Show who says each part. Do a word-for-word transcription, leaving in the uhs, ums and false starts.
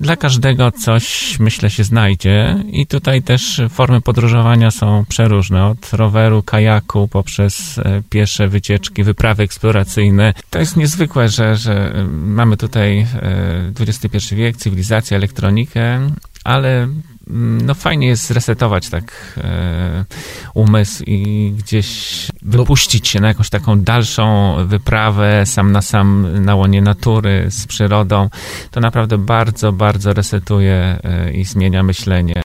Speaker 1: dla każdego coś, myślę, się znajdzie i tutaj też formy podróżowania są przeróżne, od roweru, kajaku, poprzez piesze wycieczki, wyprawy eksploracyjne. To jest niezwykłe, że, że mamy tutaj dwudziesty pierwszy wiek, cywilizację, elektronikę, ale no fajnie jest zresetować tak e, umysł i gdzieś wypuścić się na jakąś taką dalszą wyprawę sam na sam na łonie natury, z przyrodą. To naprawdę bardzo, bardzo resetuje e, i zmienia myślenie.